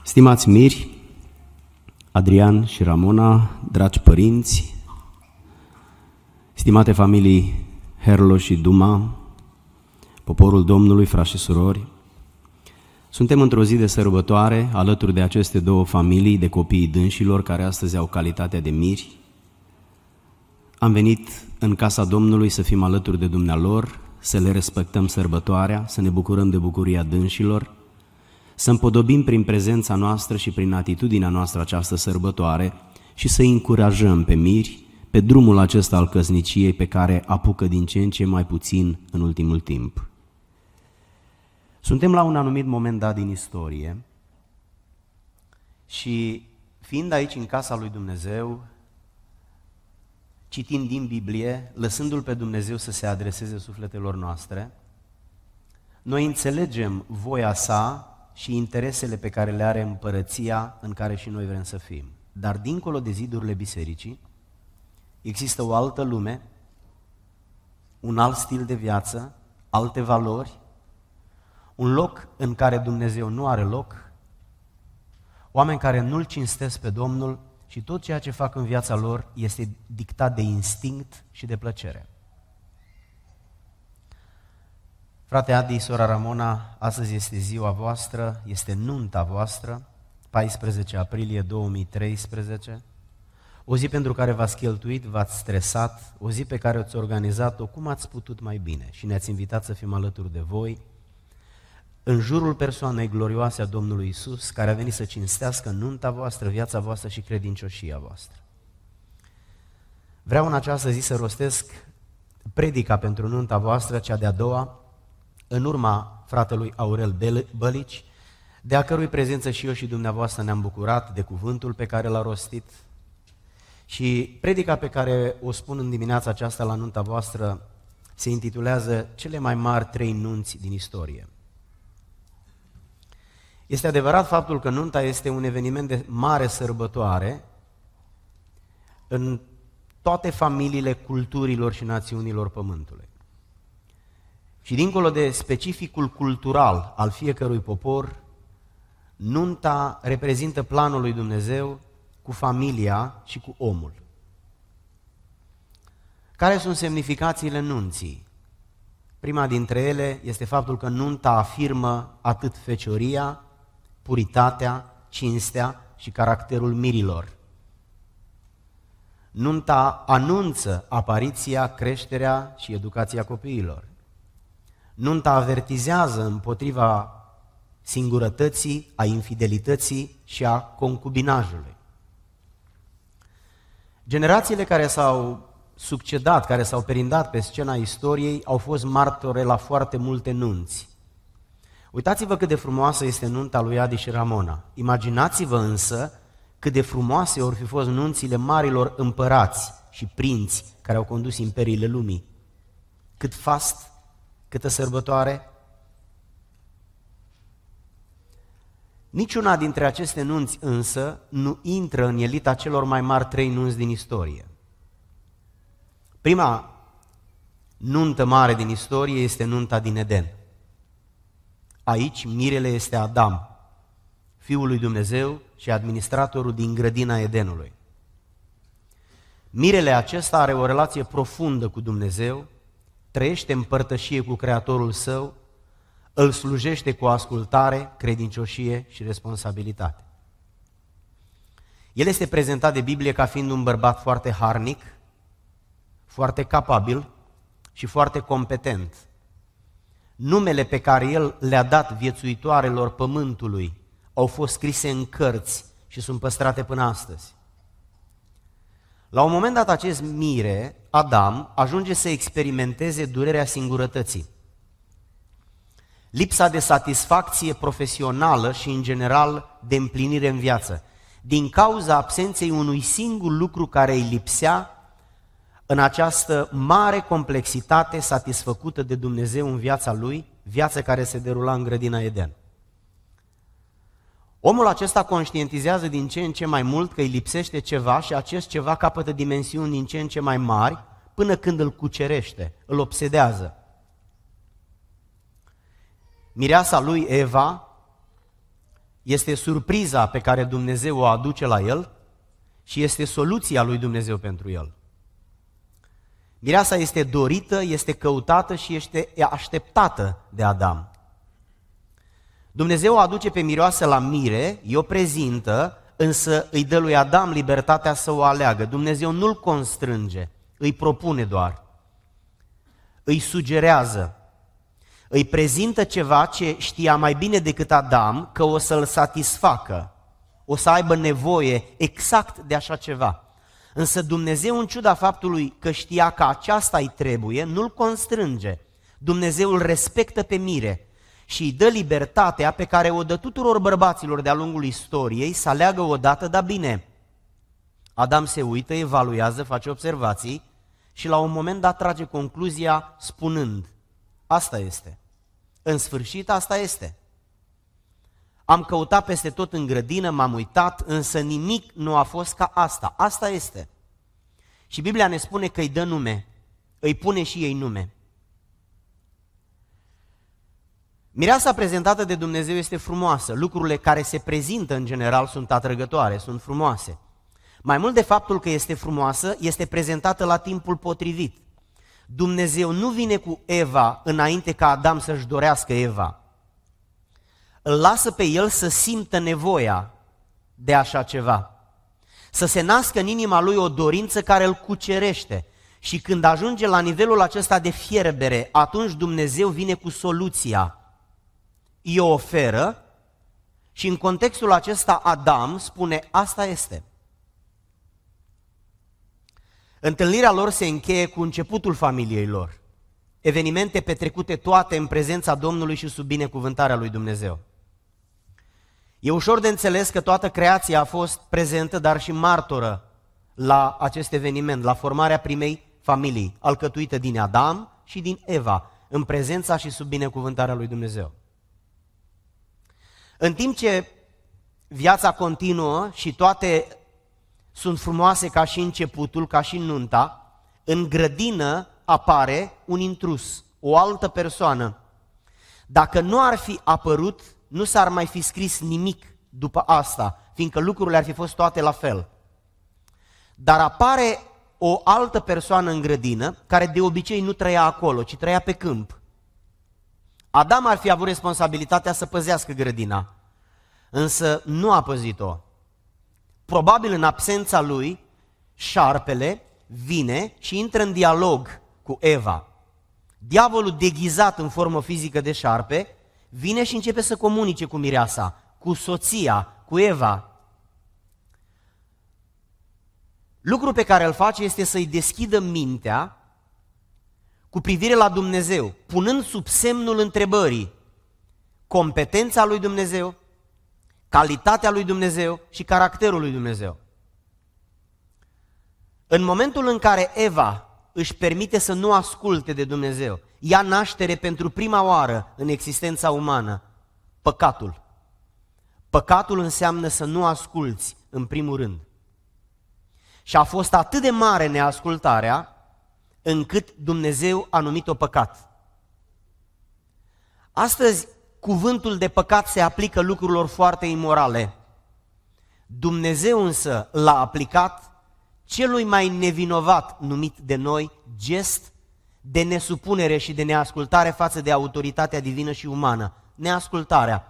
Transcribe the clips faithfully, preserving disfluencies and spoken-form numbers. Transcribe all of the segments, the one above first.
Stimați miri, Adrian și Ramona, dragi părinți, stimate familii Herlo și Duma, poporul Domnului, frați și surori, suntem într-o zi de sărbătoare alături de aceste două familii de copiii dânșilor care astăzi au calitatea de miri. Am venit în casa Domnului să fim alături de dumnealor, să le respectăm sărbătoarea, să ne bucurăm de bucuria dânșilor, să împodobim prin prezența noastră și prin atitudinea noastră această sărbătoare și să încurajăm pe miri pe drumul acesta al căsniciei pe care apucă din ce în ce mai puțin în ultimul timp. Suntem la un anumit moment dat din istorie și fiind aici în casa lui Dumnezeu, citind din Biblie, lăsându-L pe Dumnezeu să se adreseze sufletelor noastre, noi înțelegem voia sa și interesele pe care le are împărăția în care și noi vrem să fim. Dar dincolo de zidurile bisericii, există o altă lume, un alt stil de viață, alte valori, un loc în care Dumnezeu nu are loc, oameni care nu-L cinstesc pe Domnul și tot ceea ce fac în viața lor este dictat de instinct și de plăcere. Frate Adi, sora Ramona, astăzi este ziua voastră, este nunta voastră, paisprezece aprilie două mii treisprezece, o zi pentru care v-ați cheltuit, v-ați stresat, o zi pe care ați organizat-o cum ați putut mai bine și ne-ați invitat să fim alături de voi, în jurul persoanei glorioase a Domnului Iisus, care a venit să cinstească nunta voastră, viața voastră și credincioșia voastră. Vreau în această zi să rostesc predica pentru nunta voastră, cea de-a doua, în urma fratelui Aurel Bălici, de a cărui prezență și eu și dumneavoastră ne-am bucurat de cuvântul pe care l-a rostit. Și predica pe care o spun în dimineața aceasta la nunta voastră se intitulează Cele mai mari trei nunți din istorie. Este adevărat faptul că nunta este un eveniment de mare sărbătoare în toate familiile culturilor și națiunilor pământului. Și dincolo de specificul cultural al fiecărui popor, nunta reprezintă planul lui Dumnezeu cu familia și cu omul. Care sunt semnificațiile nunții? Prima dintre ele este faptul că nunta afirmă atât fecioria, puritatea, cinstea și caracterul mirilor. Nunta anunță apariția, creșterea și educația copiilor. Nunta avertizează împotriva singurătății, a infidelității și a concubinajului. Generațiile care s-au succedat, care s-au perindat pe scena istoriei, au fost martore la foarte multe nunți. Uitați-vă cât de frumoasă este nunta lui Adi și Ramona. Imaginați-vă însă cât de frumoase ori fi fost nunțile marilor împărați și prinți care au condus imperiile lumii. Cât fast, câtă sărbătoare. Niciuna dintre aceste nunți însă nu intră în elita celor mai mari trei nunți din istorie. Prima nuntă mare din istorie este nunta din Eden. Aici mirele este Adam, Fiul lui Dumnezeu și administratorul din grădina Edenului. Mirele acesta are o relație profundă cu Dumnezeu, trăiește în părtășie cu Creatorul său, îl slujește cu ascultare, credincioșie și responsabilitate. El este prezentat de Biblie ca fiind un bărbat foarte harnic, foarte capabil și foarte competent. Numele pe care el le-a dat viețuitoarelor pământului au fost scrise în cărți și sunt păstrate până astăzi. La un moment dat acest mire, Adam, ajunge să experimenteze durerea singurătății, lipsa de satisfacție profesională și, în general, de împlinire în viață, din cauza absenței unui singur lucru care îi lipsea în această mare complexitate satisfăcută de Dumnezeu în viața lui, viața care se derula în grădina Eden. Omul acesta conștientizează din ce în ce mai mult că îi lipsește ceva și acest ceva capătă dimensiuni din ce în ce mai mari până când îl cucerește, îl obsedează. Mireasa lui Eva este surpriza pe care Dumnezeu o aduce la el și este soluția lui Dumnezeu pentru el. Mireasa este dorită, este căutată și este așteptată de Adam. Dumnezeu o aduce pe mireasă la mire, i-o prezintă, însă îi dă lui Adam libertatea să o aleagă. Dumnezeu nu-l constrânge, îi propune doar, îi sugerează, îi prezintă ceva ce știa mai bine decât Adam că o să-l satisfacă, o să aibă nevoie exact de așa ceva. Însă Dumnezeu, în ciuda faptului că știa că aceasta îi trebuie, nu-l constrânge. Dumnezeu îl respectă pe mire și îi dă libertatea pe care o dă tuturor bărbaților de-a lungul istoriei să aleagă odată, dar bine. Adam se uită, evaluează, face observații și la un moment dat trage concluzia spunând: asta este. În sfârșit, asta este. Am căutat peste tot în grădină, m-am uitat, însă nimic nu a fost ca asta. Asta este. Și Biblia ne spune că îi dă nume, îi pune și ei nume. Mireasa prezentată de Dumnezeu este frumoasă. Lucrurile care se prezintă în general sunt atrăgătoare, sunt frumoase. Mai mult de faptul că este frumoasă, este prezentată la timpul potrivit. Dumnezeu nu vine cu Eva înainte ca Adam să-și dorească Eva. Îl lasă pe el să simtă nevoia de așa ceva. Să se nască în inima lui o dorință care îl cucerește. Și când ajunge la nivelul acesta de fierbere, atunci Dumnezeu vine cu soluția. îi oferă și în contextul acesta Adam spune, asta este. Întâlnirea lor se încheie cu începutul familiei lor, evenimente petrecute toate în prezența Domnului și sub binecuvântarea lui Dumnezeu. E ușor de înțeles că toată creația a fost prezentă, dar și martoră la acest eveniment, la formarea primei familii, alcătuită din Adam și din Eva, în prezența și sub binecuvântarea lui Dumnezeu. În timp ce viața continuă și toate sunt frumoase ca și începutul, ca și nunta, în grădină apare un intrus, o altă persoană. Dacă nu ar fi apărut, nu s-ar mai fi scris nimic după asta, fiindcă lucrurile ar fi fost toate la fel. Dar apare o altă persoană în grădină, care de obicei nu trăia acolo, ci trăia pe câmp. Adam ar fi avut responsabilitatea să păzească grădina, însă nu a păzit-o. Probabil în absența lui, șarpele vine și intră în dialog cu Eva. Diavolul, deghizat în formă fizică de șarpe, vine și începe să comunice cu mireasa, cu soția, cu Eva. Lucrul pe care îl face este să-i deschidă mintea cu privire la Dumnezeu, punând sub semnul întrebării competența lui Dumnezeu, calitatea lui Dumnezeu și caracterul lui Dumnezeu. În momentul în care Eva își permite să nu asculte de Dumnezeu, ia naștere pentru prima oară în existența umană, păcatul. Păcatul înseamnă să nu asculți în primul rând. Și a fost atât de mare neascultarea, încât Dumnezeu a numit-o păcat. Astăzi, cuvântul de păcat se aplică lucrurilor foarte imorale. Dumnezeu însă l-a aplicat celui mai nevinovat numit de noi gest de nesupunere și de neascultare față de autoritatea divină și umană, neascultarea.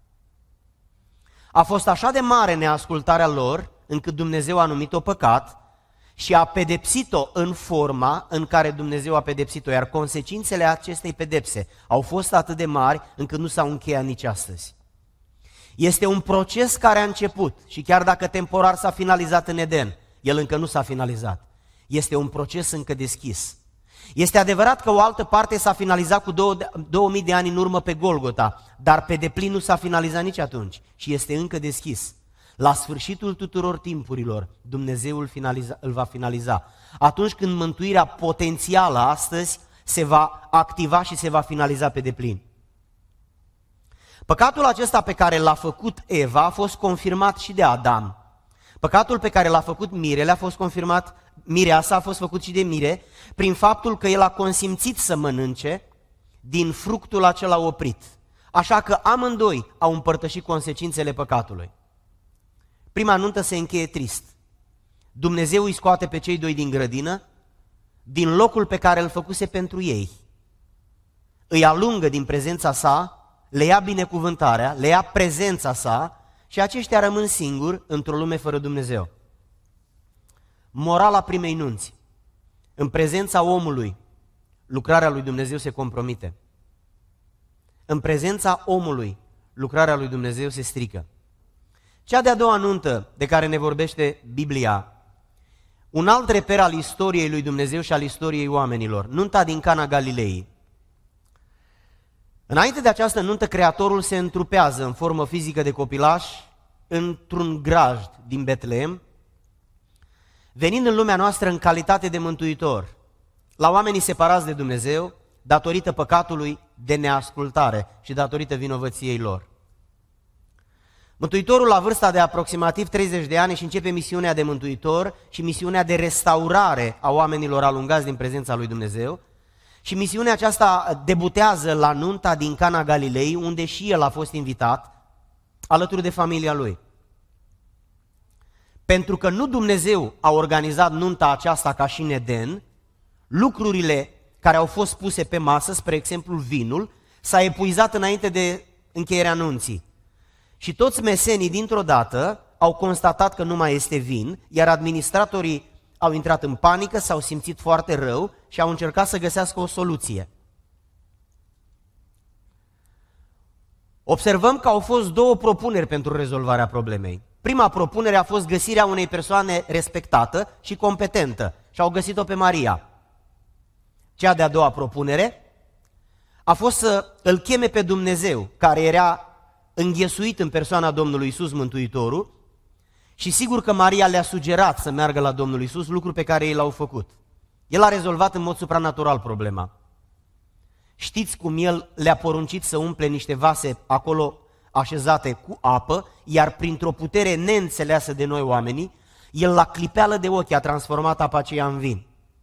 A fost așa de mare neascultarea lor, încât Dumnezeu a numit-o păcat și a pedepsit-o în forma în care Dumnezeu a pedepsit-o, iar consecințele acestei pedepse au fost atât de mari încât nu s-au încheiat nici astăzi. Este un proces care a început și chiar dacă temporar s-a finalizat în Eden, el încă nu s-a finalizat. Este un proces încă deschis. Este adevărat că o altă parte s-a finalizat cu două, două mii de ani în urmă pe Golgota, dar pe deplin nu s-a finalizat nici atunci și este încă deschis. La sfârșitul tuturor timpurilor, Dumnezeu îl, finaliza, îl va finaliza. Atunci când mântuirea potențială astăzi se va activa și se va finaliza pe deplin. Păcatul acesta pe care l-a făcut Eva a fost confirmat și de Adam. Păcatul pe care l-a făcut Mirele a fost confirmat, mireasa a fost făcut și de Mire, prin faptul că el a consimțit să mănânce din fructul acela oprit. Așa că amândoi au împărtășit consecințele păcatului. Prima nuntă se încheie trist. Dumnezeu îi scoate pe cei doi din grădină, din locul pe care îl făcuse pentru ei. Îi alungă din prezența sa, le ia binecuvântarea, le ia prezența sa și aceștia rămân singuri într-o lume fără Dumnezeu. Morala primei nunți. În prezența omului, lucrarea lui Dumnezeu se compromite. În prezența omului, lucrarea lui Dumnezeu se strică. Cea de-a doua nuntă de care ne vorbește Biblia, un alt reper al istoriei lui Dumnezeu și al istoriei oamenilor, nunta din Cana Galilei. Înainte de această nuntă, Creatorul se întrupează în formă fizică de copilaș într-un grajd din Betlehem, venind în lumea noastră în calitate de mântuitor, la oamenii separați de Dumnezeu, datorită păcatului de neascultare și datorită vinovăției lor. Mântuitorul, la vârsta de aproximativ treizeci de ani, își începe misiunea de mântuitor și misiunea de restaurare a oamenilor alungați din prezența lui Dumnezeu. Și misiunea aceasta debutează la nunta din Cana Galilei, unde și el a fost invitat, alături de familia lui. Pentru că nu Dumnezeu a organizat nunta aceasta ca și în Eden, lucrurile care au fost puse pe masă, spre exemplu vinul, s-a epuizat înainte de încheierea nunții. Și toți mesenii dintr-o dată au constatat că nu mai este vin, iar administratorii au intrat în panică, s-au simțit foarte rău și au încercat să găsească o soluție. Observăm că au fost două propuneri pentru rezolvarea problemei. Prima propunere a fost găsirea unei persoane respectată și competentă și au găsit-o pe Maria. Cea de-a doua propunere a fost să îl cheme pe Dumnezeu, care era înghesuit în persoana Domnului Iisus Mântuitorul, și sigur că Maria le-a sugerat să meargă la Domnul Iisus, lucru pe care ei l-au făcut. El a rezolvat în mod supranatural problema. Știți cum el le-a poruncit să umple niște vase acolo așezate cu apă, iar printr-o putere neînțeleasă de noi oamenii, el la clipeală de ochi a transformat apa aceea în vin.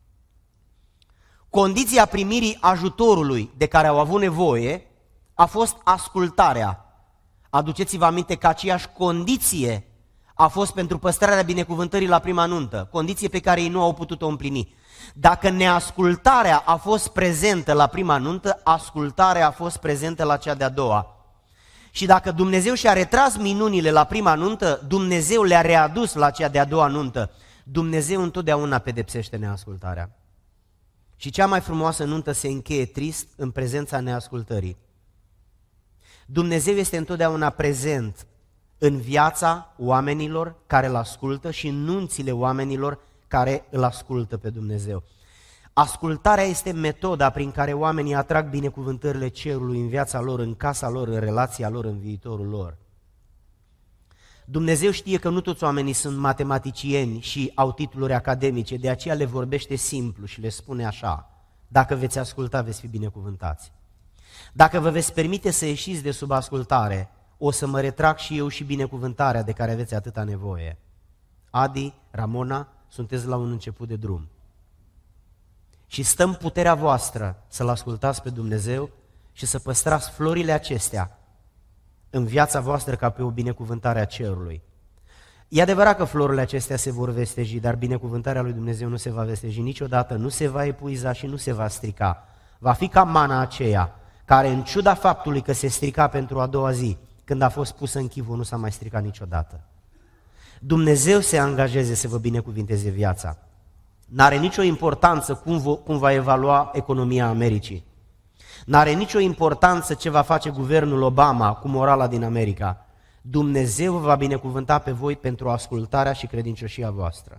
Condiția primirii ajutorului de care au avut nevoie a fost ascultarea. Aduceți-vă aminte că aceeași condiție a fost pentru păstrarea binecuvântării la prima nuntă, condiție pe care ei nu au putut-o împlini. Dacă neascultarea a fost prezentă la prima nuntă, ascultarea a fost prezentă la cea de-a doua. Și dacă Dumnezeu și-a retras minunile la prima nuntă, Dumnezeu le-a readus la cea de-a doua nuntă. Dumnezeu întotdeauna pedepsește neascultarea. Și cea mai frumoasă nuntă se încheie trist în prezența neascultării. Dumnezeu este întotdeauna prezent în viața oamenilor care îl ascultă și în nunțile oamenilor care îl ascultă pe Dumnezeu. Ascultarea este metoda prin care oamenii atrag binecuvântările cerului în viața lor, în casa lor, în relația lor, în viitorul lor. Dumnezeu știe că nu toți oamenii sunt matematicieni și au titluri academice, de aceea le vorbește simplu și le spune așa: dacă veți asculta, veți fi binecuvântați. Dacă vă veți permite să ieșiți de sub ascultare, o să mă retrag și eu și binecuvântarea de care aveți atâta nevoie. Adi, Ramona, sunteți la un început de drum. Și stăm puterea voastră să-L ascultați pe Dumnezeu și să păstrați florile acestea în viața voastră ca pe o binecuvântare a cerului. E adevărat că florile acestea se vor vesteji, dar binecuvântarea lui Dumnezeu nu se va vesteji niciodată, nu se va epuiza și nu se va strica. Va fi ca mana aceea, care în ciuda faptului că se strica pentru a doua zi, când a fost pusă în chivul, nu s-a mai stricat niciodată. Dumnezeu se angajeze să vă binecuvinteze viața. N-are nicio importanță cum, cum va evalua economia Americii. N-are nicio importanță ce va face guvernul Obama cu morala din America. Dumnezeu vă va binecuvânta pe voi pentru ascultarea și credincioșia voastră.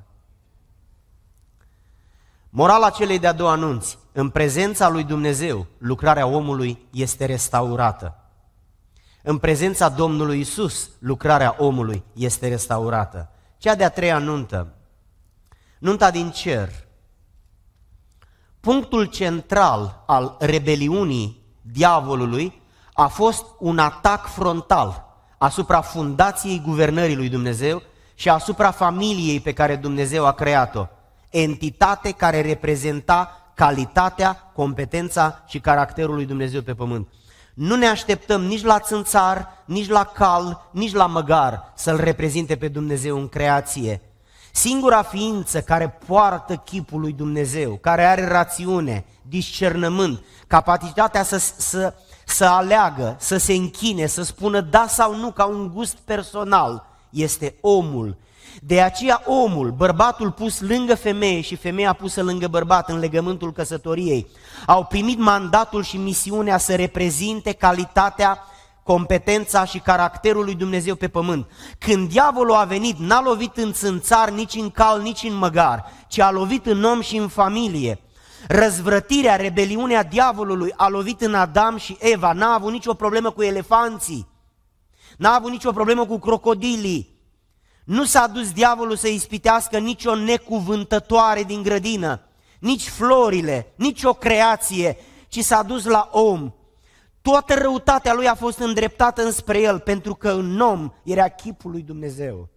Morala celei de-a doua nunți: în prezența lui Dumnezeu, lucrarea omului este restaurată. În prezența Domnului Iisus, lucrarea omului este restaurată. Cea de-a treia nuntă, nunta din cer. Punctul central al rebeliunii diavolului a fost un atac frontal asupra fundației guvernării lui Dumnezeu și asupra familiei pe care Dumnezeu a creat-o, entitate care reprezenta calitatea, competența și caracterul lui Dumnezeu pe pământ. Nu ne așteptăm nici la țânțar, nici la cal, nici la măgar să-L reprezinte pe Dumnezeu în creație. Singura ființă care poartă chipul lui Dumnezeu, care are rațiune, discernământ, capacitatea să, să, să aleagă, să se închine, să spună da sau nu ca un gust personal, este omul. De aceea omul, bărbatul pus lângă femeie și femeia pusă lângă bărbat în legământul căsătoriei, au primit mandatul și misiunea să reprezinte calitatea, competența și caracterul lui Dumnezeu pe pământ. Când diavolul a venit, n-a lovit în țânțar, nici în cal, nici în măgar, ci a lovit în om și în familie. Răzvrătirea, rebeliunea diavolului a lovit în Adam și Eva, n-a avut nicio problemă cu elefanții, n-a avut nicio problemă cu crocodilii. Nu s-a dus diavolul să ispitească nicio necuvântătoare din grădină, nici florile, nici o creație, ci s-a dus la om. Toată răutatea lui a fost îndreptată înspre el, pentru că în om era chipul lui Dumnezeu.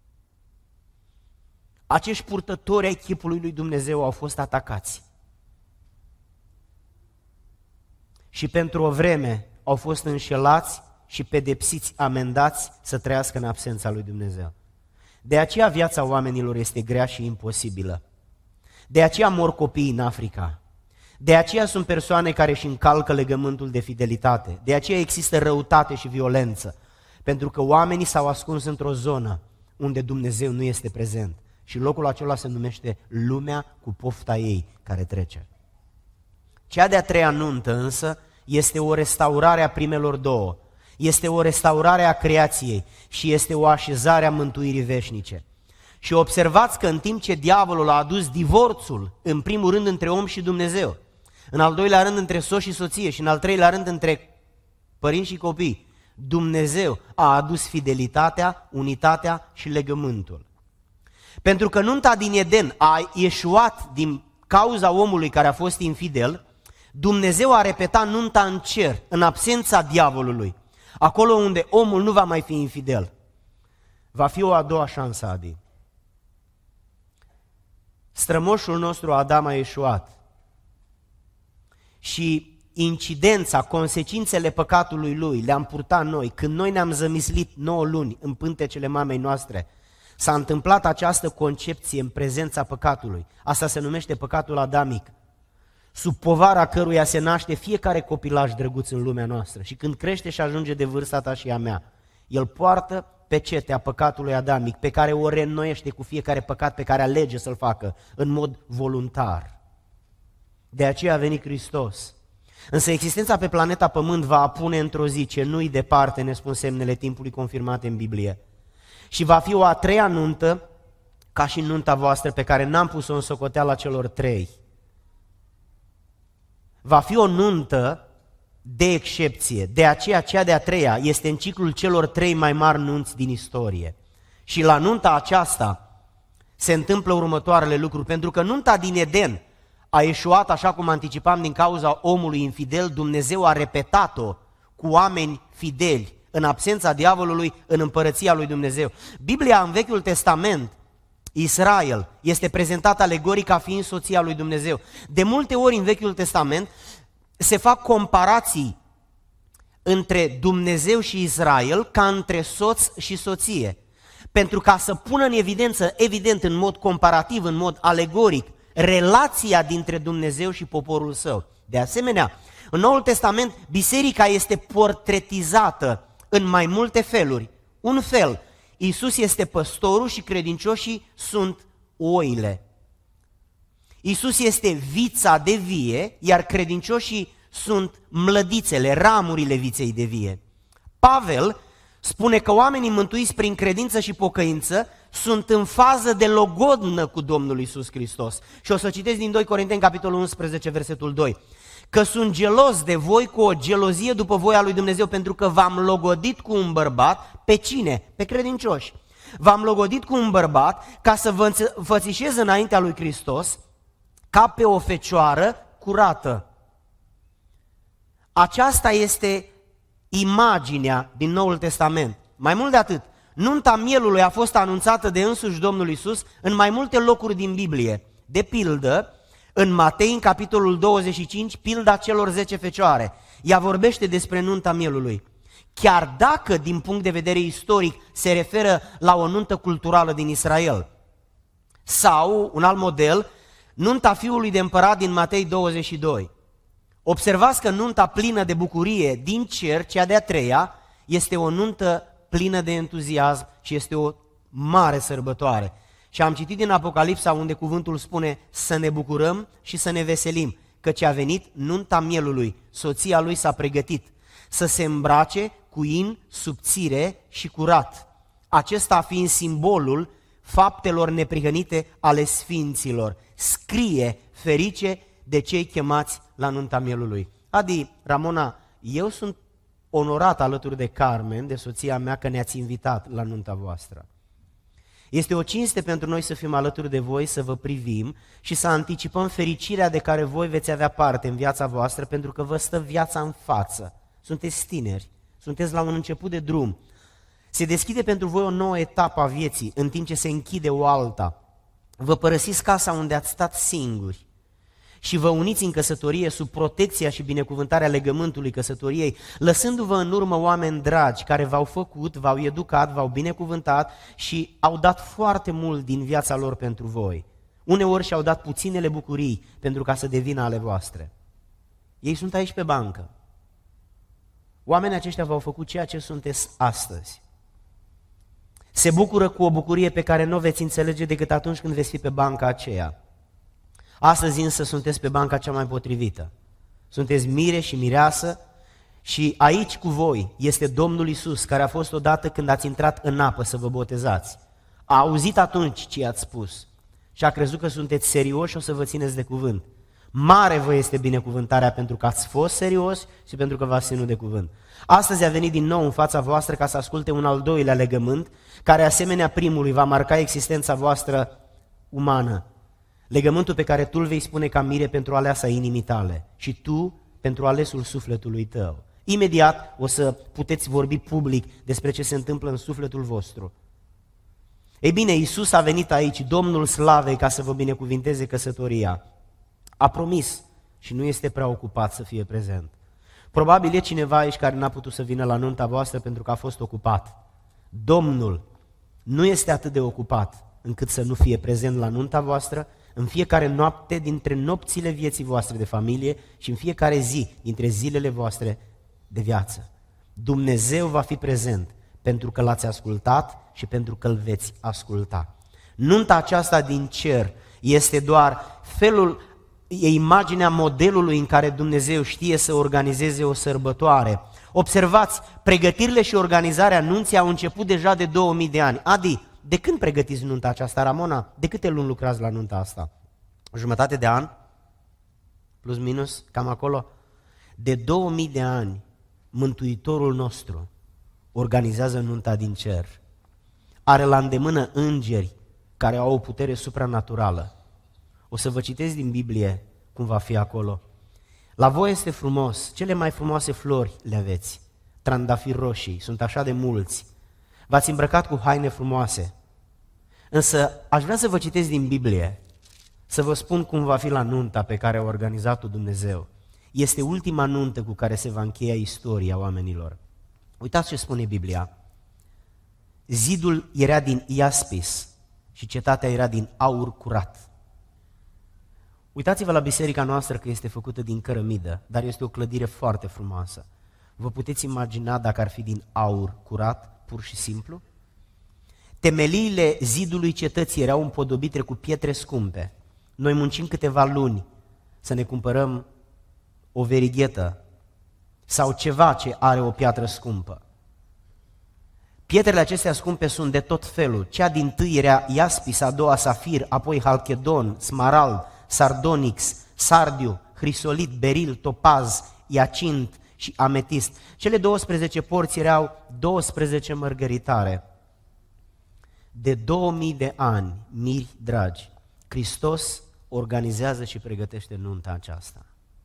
Acești purtători ai chipului lui Dumnezeu au fost atacați. Și pentru o vreme au fost înșelați și pedepsiți, amendați să trăiască în absența lui Dumnezeu. De aceea viața oamenilor este grea și imposibilă. De aceea mor copiii în Africa. De aceea sunt persoane care își încalcă legământul de fidelitate. De aceea există răutate și violență. Pentru că oamenii s-au ascuns într-o zonă unde Dumnezeu nu este prezent. Și locul acela se numește lumea cu pofta ei care trece. Cea de-a treia nuntă însă este o restaurare a primelor două. Este o restaurare a creației și este o așezare a mântuirii veșnice. Și observați că în timp ce diavolul a adus divorțul, în primul rând între om și Dumnezeu, în al doilea rând între soț și soție și în al treilea rând între părinți și copii, Dumnezeu a adus fidelitatea, unitatea și legământul. Pentru că nunta din Eden a ieșuat din cauza omului care a fost infidel, Dumnezeu a repetat nunta în cer, în absența diavolului, acolo unde omul nu va mai fi infidel. Va fi o a doua șansă, Adi. Strămoșul nostru Adam a ieșuat și incidența, consecințele păcatului lui le-am purtat noi. Când noi ne-am zămislit nouă luni în pântecele mamei noastre, s-a întâmplat această concepție în prezența păcatului. Asta se numește păcatul adamic, sub povara căruia se naște fiecare copilaj drăguț în lumea noastră. Și când crește și ajunge de vârsta ta și a mea, el poartă pecetea păcatului adamic, pe care o reînnoiește cu fiecare păcat pe care alege să-l facă în mod voluntar. De aceea a venit Hristos. Însă existența pe planeta Pământ va apune într-o zi, ce nu-i departe, ne spun semnele timpului confirmate în Biblie. Și va fi o a treia nuntă, ca și nunta voastră, pe care n-am pus-o în socoteala celor trei. Va fi o nuntă de excepție, de aceea cea de-a treia este în ciclul celor trei mai mari nunți din istorie. Și la nunta aceasta se întâmplă următoarele lucruri, pentru că nunta din Eden a eșuat, așa cum anticipam, din cauza omului infidel. Dumnezeu a repetat-o cu oameni fideli, în absența diavolului, în împărăția lui Dumnezeu. Biblia în Vechiul Testament, Israel, este prezentat alegoric ca fiind soția lui Dumnezeu. De multe ori în Vechiul Testament se fac comparații între Dumnezeu și Israel ca între soț și soție, pentru ca să pună în evidență, evident, în mod comparativ, în mod alegoric, relația dintre Dumnezeu și poporul său. De asemenea, în Noul Testament, biserica este portretizată în mai multe feluri. Un fel, Iisus este păstorul și credincioșii sunt oile. Iisus este vița de vie, iar credincioșii sunt mlădițele, ramurile viței de vie. Pavel spune că oamenii mântuiți prin credință și pocăință sunt în fază de logodnă cu Domnul Iisus Hristos. Și o să citesc din doi Corinteni, capitolul unsprezece, versetul doi. Că sunt gelos de voi cu o gelozie după voia lui Dumnezeu, pentru că v-am logodit cu un bărbat. Pe cine? Pe credincioși. V-am logodit cu un bărbat ca să vă înfățișez înaintea lui Hristos ca pe o fecioară curată. Aceasta este imaginea din Noul Testament. Mai mult de atât, nunta mielului a fost anunțată de însuși Domnul Iisus în mai multe locuri din Biblie. De pildă, în Matei, în capitolul douăzeci și cinci, pilda celor zece fecioare. ea vorbește despre nunta mielului. Chiar dacă, din punct de vedere istoric, se referă la o nuntă culturală din Israel. Sau, un alt model, nunta fiului de împărat din Matei douăzeci și doi. Observați că nunta plină de bucurie din cer, cea de-a treia, este o nuntă plină de entuziasm și este o mare sărbătoare. Și am citit din Apocalipsa unde cuvântul spune să ne bucurăm și să ne veselim, căci a venit nunta mielului, soția lui s-a pregătit, să se îmbrace cu in subțire și curat, acesta fiind simbolul faptelor neprihănite ale sfinților. Scrie, ferice de cei chemați la nunta mielului. Adi, Ramona, eu sunt onorat alături de Carmen, de soția mea, că ne-ați invitat la nunta voastră. Este o cinste pentru noi să fim alături de voi, să vă privim și să anticipăm fericirea de care voi veți avea parte în viața voastră, pentru că vă stă viața în față. Sunteți tineri, sunteți la un început de drum. Se deschide pentru voi o nouă etapă a vieții, în timp ce se închide o alta. Vă părăsiți casa unde ați stat singuri și vă uniți în căsătorie sub protecția și binecuvântarea legământului căsătoriei, lăsându-vă în urmă oameni dragi care v-au făcut, v-au educat, v-au binecuvântat și au dat foarte mult din viața lor pentru voi. Uneori și-au dat puținele bucurii pentru ca să devină ale voastre. Ei sunt aici pe bancă. Oamenii aceștia v-au făcut ceea ce sunteți astăzi. Se bucură cu o bucurie pe care nu o veți înțelege decât atunci când veți fi pe banca aceea. Astăzi însă sunteți pe banca cea mai potrivită. Sunteți mire și mireasă și aici cu voi este Domnul Iisus, care a fost odată când ați intrat în apă să vă botezați. A auzit atunci ce i-ați spus și a crezut că sunteți serioși și o să vă țineți de cuvânt. Mare vă este binecuvântarea pentru că ați fost serios și pentru că v-ați ținut de cuvânt. Astăzi a venit din nou în fața voastră ca să asculte un al doilea legământ, care asemenea primului va marca existența voastră umană. Legământul pe care tu îl vei spune ca mire pentru aleasa inimii tale și tu pentru alesul sufletului tău. Imediat o să puteți vorbi public despre ce se întâmplă în sufletul vostru. Ei bine, Iisus a venit aici, Domnul Slavei, ca să vă binecuvinteze căsătoria. A promis și nu este prea ocupat să fie prezent. Probabil e cineva aici care n-a putut să vină la nunta voastră pentru că a fost ocupat. Domnul nu este atât de ocupat încât să nu fie prezent la nunta voastră în fiecare noapte dintre nopțile vieții voastre de familie și în fiecare zi dintre zilele voastre de viață. Dumnezeu va fi prezent pentru că l-ați ascultat și pentru că îl veți asculta. Nunta aceasta din cer este doar felul, e imaginea modelului în care Dumnezeu știe să organizeze o sărbătoare. Observați, pregătirile și organizarea nunții au început deja de două mii de ani. Adi, de când pregătiți nunta aceasta, Ramona? De câte luni lucrați la nunta asta? O jumătate de an? Plus minus, cam acolo? De două mii de ani, Mântuitorul nostru organizează nunta din cer. Are la îndemână îngeri care au o putere supranaturală. O să vă citesc din Biblie cum va fi acolo. La voi este frumos, cele mai frumoase flori le aveți, trandafiri roșii, sunt așa de mulți. V-ați îmbrăcat cu haine frumoase. Însă aș vrea să vă citesc din Biblie, să vă spun cum va fi la nunta pe care a organizat-o Dumnezeu. Este ultima nuntă cu care se va încheia istoria oamenilor. Uitați ce spune Biblia. Zidul era din iaspis și cetatea era din aur curat. Uitați-vă la biserica noastră că este făcută din cărămidă, dar este o clădire foarte frumoasă. Vă puteți imagina dacă ar fi din aur curat, pur și simplu? Temeliile zidului cetății erau împodobite cu pietre scumpe. Noi muncim câteva luni să ne cumpărăm o verighetă sau ceva ce are o piatră scumpă. Pietrele acestea scumpe sunt de tot felul. Cea din tâi era iaspis, a doua safir, apoi halchedon, smarald, sardonix, sardiu, hrisolit, beril, topaz, iacint și ametist. Cele douăsprezece porți erau douăsprezece mărgăritare. De două mii de ani, miri dragi, Hristos organizează și pregătește nunta aceasta.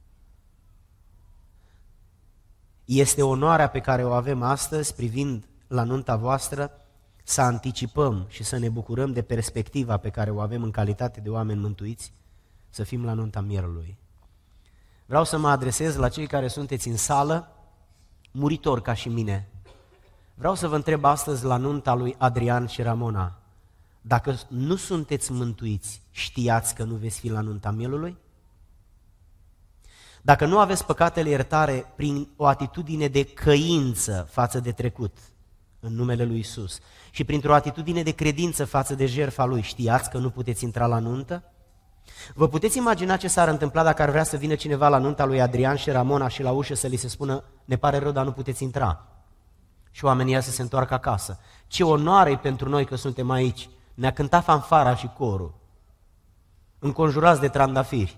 Este onoarea pe care o avem astăzi privind la nunta voastră, să anticipăm și să ne bucurăm de perspectiva pe care o avem în calitate de oameni mântuiți, să fim la nunta mielului. Vreau să mă adresez la cei care sunteți în sală, muritori ca și mine. Vreau să vă întreb astăzi la nunta lui Adrian și Ramona, dacă nu sunteți mântuiți, știați că nu veți fi la nunta mielului? Dacă nu aveți păcatele iertare prin o atitudine de căință față de trecut, în numele lui Isus, și printr-o atitudine de credință față de jertfa lui, știați că nu puteți intra la nuntă? Vă puteți imagina ce s-ar întâmpla dacă ar vrea să vină cineva la nunta lui Adrian și Ramona și la ușă să li se spună, ne pare rău, dar nu puteți intra. Și oamenii să se întoarcă acasă. Ce onoare pentru noi că suntem aici. Ne-a cântat fanfara și corul, înconjurați de trandafiri.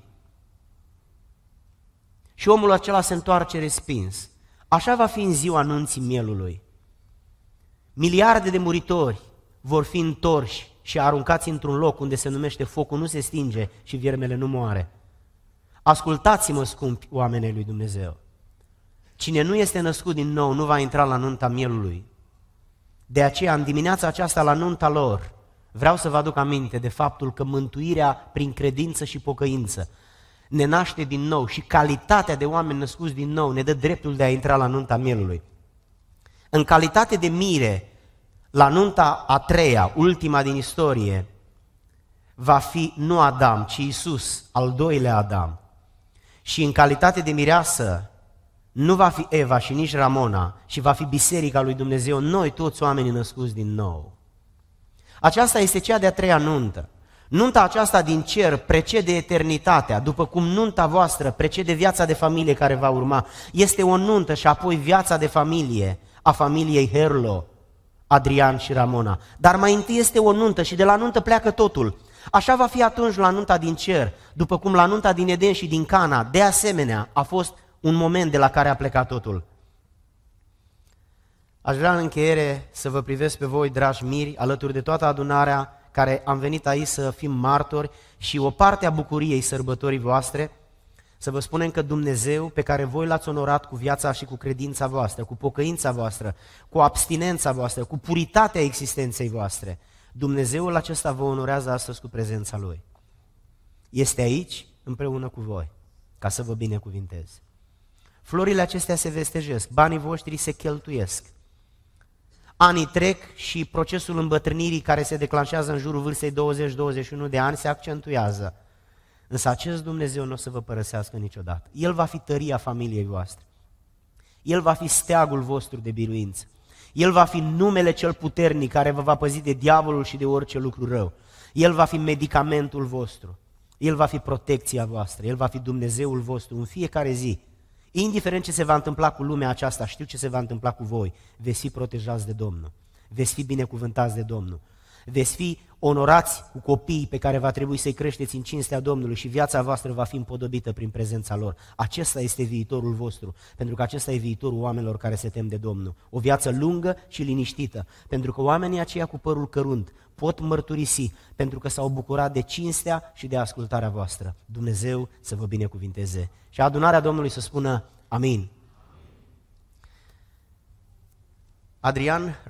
Și omul acela se întoarce respins. Așa va fi în ziua anunții mielului. Miliarde de muritori vor fi întorși și aruncați într-un loc unde se numește focul nu se stinge și viermele nu moare. Ascultați-mă, scumpi oamenii lui Dumnezeu. Cine nu este născut din nou nu va intra la nunta mielului. De aceea, în dimineața aceasta, la nunta lor, vreau să vă aduc aminte de faptul că mântuirea prin credință și pocăință ne naște din nou și calitatea de oameni născuți din nou ne dă dreptul de a intra la nunta mielului. În calitate de mire, la nunta a treia, ultima din istorie, va fi nu Adam, ci Iisus, al doilea Adam. Și în calitate de mireasă, nu va fi Eva și nici Ramona, și va fi biserica lui Dumnezeu, noi toți oamenii născuți din nou. Aceasta este cea de-a treia nuntă. Nunta aceasta din cer precede eternitatea, după cum nunta voastră precede viața de familie care va urma. Este o nuntă și apoi viața de familie a familiei Herlo, Adrian și Ramona. Dar mai întâi este o nuntă și de la nuntă pleacă totul. Așa va fi atunci la nunta din cer, după cum la nunta din Eden și din Cana, de asemenea, a fost un moment de la care a plecat totul. Aș vrea în încheiere să vă privesc pe voi, dragi miri, alături de toată adunarea care am venit aici să fim martori și o parte a bucuriei sărbătorii voastre, să vă spunem că Dumnezeu, pe care voi l-ați onorat cu viața și cu credința voastră, cu pocăința voastră, cu abstinența voastră, cu puritatea existenței voastre, Dumnezeul acesta vă onorează astăzi cu prezența Lui. Este aici împreună cu voi, ca să vă binecuvinteze. Florile acestea se vestejesc, banii voștri se cheltuiesc. Anii trec și procesul îmbătrânirii care se declanșează în jurul vârstei douăzeci douăzeci și unu de ani se accentuează. Însă acest Dumnezeu nu o să vă părăsească niciodată. El va fi tăria familiei voastre. El va fi steagul vostru de biruință. El va fi numele cel puternic care vă va păzi de diavolul și de orice lucru rău. El va fi medicamentul vostru. El va fi protecția voastră. El va fi Dumnezeul vostru în fiecare zi. Indiferent ce se va întâmpla cu lumea aceasta, știu ce se va întâmpla cu voi. Veți fi protejați de Domnul. Veți fi binecuvântați de Domnul. Veți fi onorați cu copiii pe care va trebui să-i creșteți în cinstea Domnului și viața voastră va fi împodobită prin prezența lor. Acesta este viitorul vostru, pentru că acesta e viitorul oamenilor care se tem de Domnul. O viață lungă și liniștită, pentru că oamenii aceia cu părul cărunt pot mărturisi, pentru că s-au bucurat de cinstea și de ascultarea voastră. Dumnezeu să vă binecuvinteze. Și adunarea Domnului să spună amin. Adrian